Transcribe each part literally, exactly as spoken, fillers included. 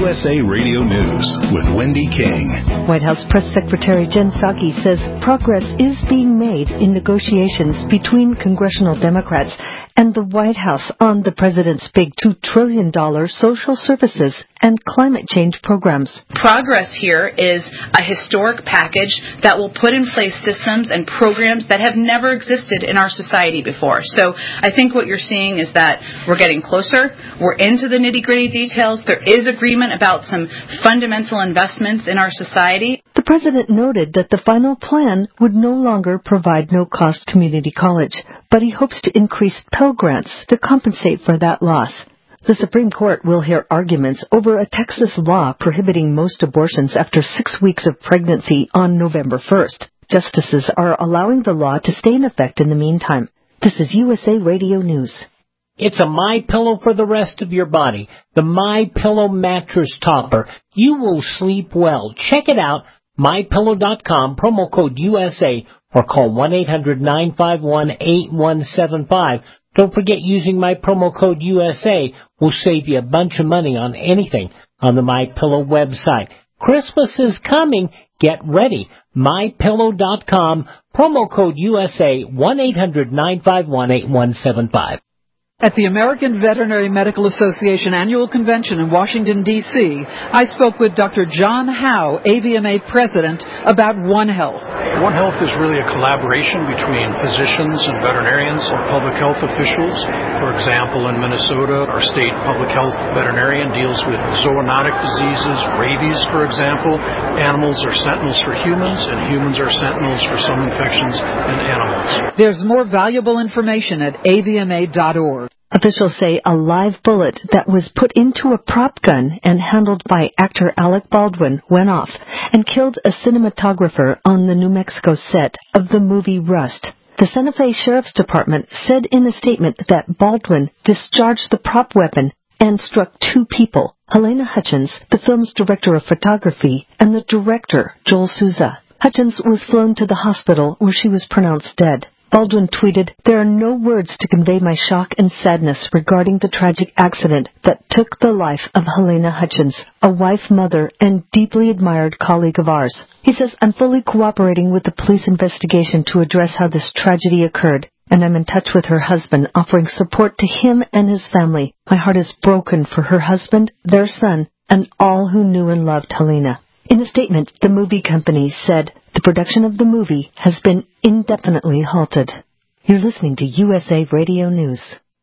U S A Radio News with Wendy King. White House Press Secretary Jen Psaki says progress is being made in negotiations between congressional Democrats and the White House on the president's big two trillion dollars social services and climate change programs. Progress here is a historic package that will put in place systems and programs that have never existed in our society before. So I think what you're seeing is that we're getting closer. We're into the nitty-gritty details. There is agreement about some fundamental investments in our society. The president noted that the final plan would no longer provide no-cost community college, but he hopes to increase Pell Grants to compensate for that loss. The Supreme Court will hear arguments over a Texas law prohibiting most abortions after six weeks of pregnancy on November first. Justices are allowing the law to stay in effect in the meantime. This is U S A Radio News. It's a MyPillow for the rest of your body. The MyPillow mattress topper. You will sleep well. Check it out. my pillow dot com, promo code U S A, or call one eight hundred nine five one eight one seven five. Don't forget, using my promo code U S A will save you a bunch of money on anything on the MyPillow website. Christmas is coming. Get ready. my pillow dot com, promo code U S A, one eight hundred nine five one eight one seven five. At the American Veterinary Medical Association Annual Convention in Washington, D C, I spoke with Doctor John Howe, A V M A President, about One Health. One Health is really a collaboration between physicians and veterinarians or public health officials. For example, in Minnesota, our state public health veterinarian deals with zoonotic diseases, rabies, for example. Animals are sentinels for humans, and humans are sentinels for some infections in animals. There's more valuable information at A V M A dot org. Officials say a live bullet that was put into a prop gun and handled by actor Alec Baldwin went off and killed a cinematographer on the New Mexico set of the movie Rust. The Santa Fe Sheriff's Department said in a statement that Baldwin discharged the prop weapon and struck two people, Helena Hutchins, the film's director of photography, and the director, Joel Souza. Hutchins was flown to the hospital where she was pronounced dead. Baldwin tweeted, "There are no words to convey my shock and sadness regarding the tragic accident that took the life of Helena Hutchins, a wife, mother, and deeply admired colleague of ours." He says, "I'm fully cooperating with the police investigation to address how this tragedy occurred, and I'm in touch with her husband, offering support to him and his family. My heart is broken for her husband, their son, and all who knew and loved Helena." In a statement, the movie company said the production of the movie has been indefinitely halted. You're listening to U S A Radio News.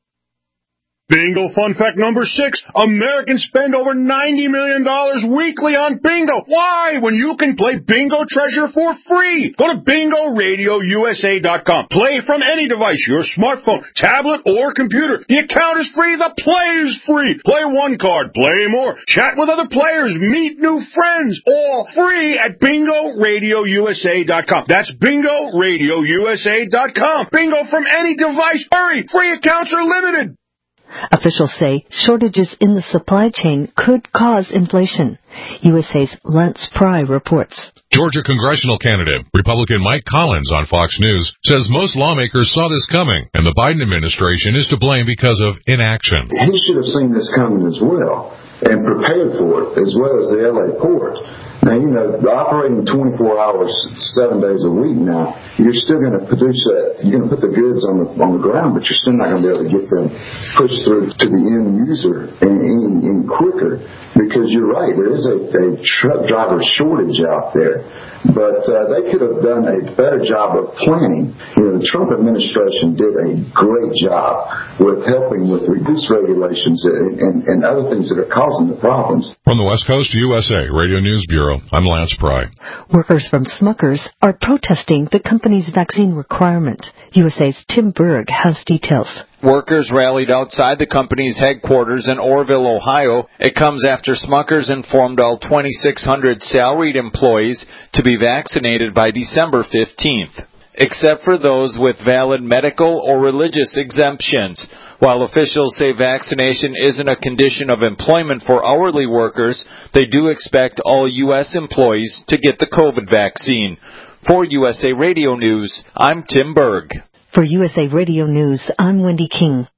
Bingo fun fact number six. Americans spend over ninety million dollars weekly on bingo. Why? When you can play Bingo Treasure for free. Go to bingo radio U S A dot com. Play from any device, your smartphone, tablet, or computer. The account is free. The play is free. Play one card. Play more. Chat with other players. Meet new friends. All free at bingo radio U S A dot com. That's bingo radio U S A dot com. Bingo from any device. Hurry. Free accounts are limited. Officials say shortages in the supply chain could cause inflation. U S A's Lance Pry reports. Georgia congressional candidate, Republican Mike Collins on Fox News, says most lawmakers saw this coming, and the Biden administration is to blame because of inaction. He should have seen this coming as well and prepared for it, as well as the L A port. Now, you know, operating twenty-four hours, seven days a week now, you're still going to produce that. You're going to put the goods on the on the ground, but you're still not going to be able to get them pushed through to the end user any, any, any quicker, because you're right, there is a, a truck driver shortage out there. But uh, they could have done a better job of planning. You know, the Trump administration did a great job with helping with reduced regulations and, and, and other things that are causing the problems. From the West Coast U S A Radio News Bureau, I'm Lance Pry. Workers from Smuckers are protesting the company's vaccine requirement. U S A's Tim Berg has details. Workers rallied outside the company's headquarters in Orrville, Ohio. It comes after Smuckers informed all twenty-six hundred salaried employees to be vaccinated by December fifteenth, except for those with valid medical or religious exemptions. While officials say vaccination isn't a condition of employment for hourly workers, they do expect all U S employees to get the COVID vaccine. For U S A Radio News, I'm Tim Berg. For U S A Radio News, I'm Wendy King.